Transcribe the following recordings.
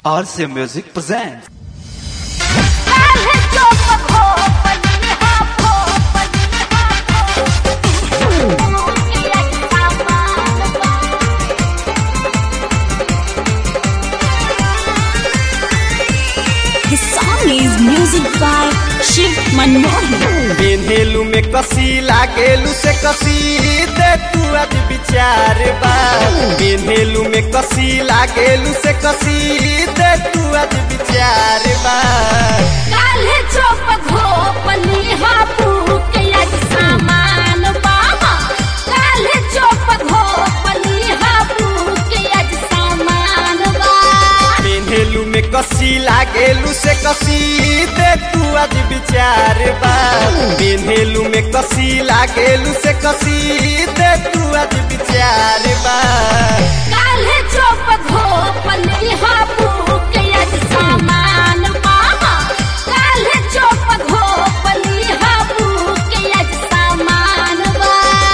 RC Music presents. This song is music by Shiv Manmohan. बेन्हेलू में कसी लागेलू से कसी दे तू आज विचार बा। बेन्हेलू में कसी लागेलू से कसी दे तू आज विचार बा। काले चोप घोपली हापू के आज सामान बा। काले चोप घोपली हापू के आज सामान बा। बेन्हेलू में कसी लागेलू से कसी दे तू आज विचार बा। बेन्हेलू में कसी लागेलू से कसी दे तू आज विचार बा। काले चोप घोपली हापू के आज सामान बा। काले चोप घोपली हापू के आज सामान बा।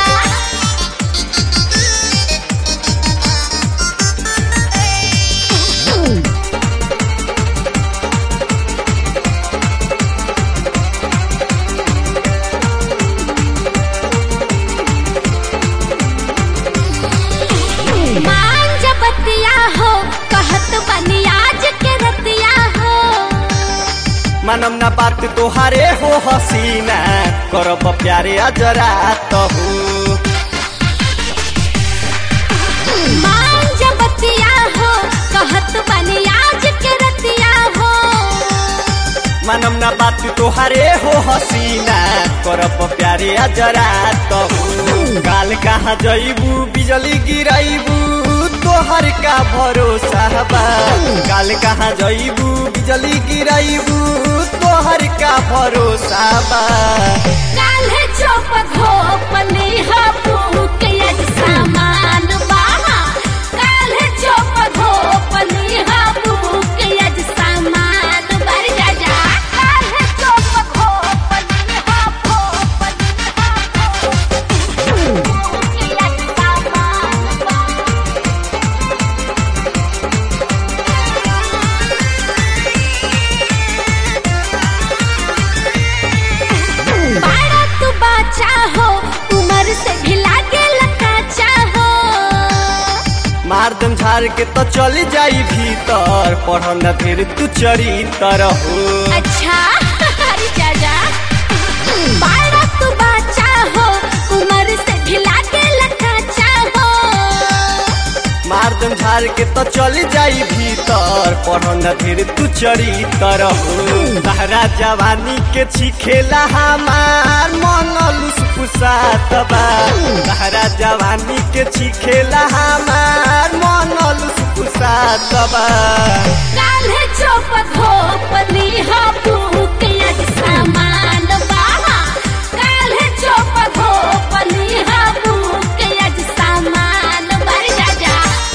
मांझ बतिया हो कहत बनी आज के रतिया हो। मनम ना बात तोहारे हो हसीना करब प्यारे अजरा तो मांझ बतिया हो कहत बनी आज के रतिया हो। मनम ना बात तोहारे हो हसीना करब प्यारे अजरा तो काल कहाँ जईबू बिजली गिराइबू तोहर का भरोसा बा। काल कहाँ जईबू बिजली गिराइबू तोहर का भरोसा बा। काल्हे चोप घोपली हापू के आज सामान बा। काल्हे चोप घोपली हापू के आज सामान बर जा जा। काल्हे चोप घोपली हापू के आज सामान बा। बारा तू बाचा हो उम्र से भी लागे लकाचा हो। मार दम झाड़ के तो चली जाई भीतर पढ़न फिर तू चरित्र हो। अच्छा अरे चाचा बारा तू बाचा हो उम्र से भी लागे लकाचा हो। मार दम झाड़ के तो चली जाई भीतर पढ़न फिर तू चरित्र हो। तहरा जवानी के छिखेला हमार मन लुसफुसात बा। तहरा जवानी के छिखेला हमार मन लुसफुसात बा। काल्हे चोप घोपली हापू के आज सामान बा। काल्हे चोप घोपली हापू के आज सामान बर जा जा।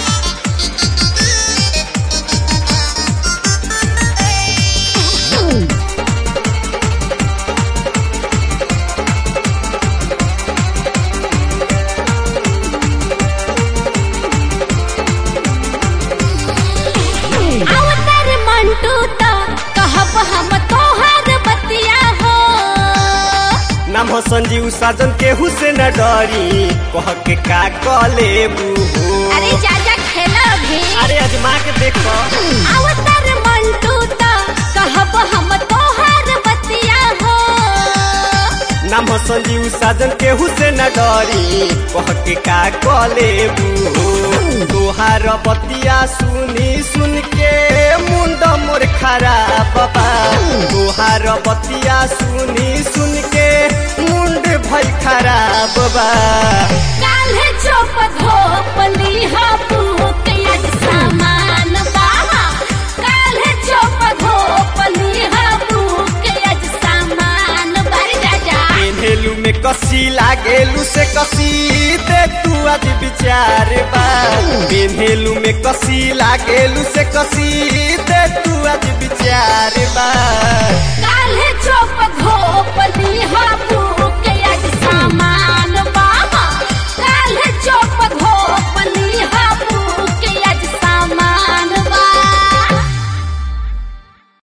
अवतार मंटू तो कहब हम तोहर बतिया हो। नाम हो संजीव साजन केहू से न डरी कह के का कले बूहो। अरे चाचा खेला भी। अरे अजमा के देखो अवतार मंटू तो कहब हम तोहर बतिया हो। नाम हो संजीव साजन केहू से न डरी कह के का कले बूहो। तोहार बतिया सुनी सुन के मुंड मोर खराब बा। तोहार बतिया सुनी सुन के मुंड भई खराब बा। काल्हे चोप घोपली हापू के आज सामान बा। काल्हे चोप घोपली हापू के आज सामान बर जा जा। बेन्हेलू में कसी लागेलू से कसी दे तू आज विचार बा। बेन्हेलू में कसी लागेलू से कसी